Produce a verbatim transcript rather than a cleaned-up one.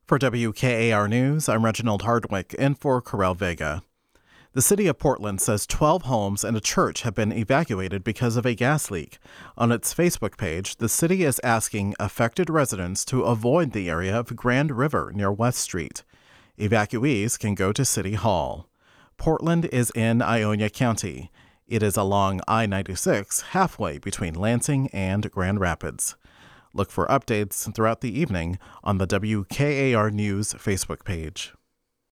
For W K A R News, I'm Reginald Hardwick, in for Corel Vega. The city of Portland says twelve homes and a church have been evacuated because of a gas leak. On its Facebook page, the city is asking affected residents to avoid the area of Grand River near West Street. Evacuees can go to City Hall. Portland is in Ionia County. It is along I ninety-six, halfway between Lansing and Grand Rapids. Look for updates throughout the evening on the W K A R News Facebook page.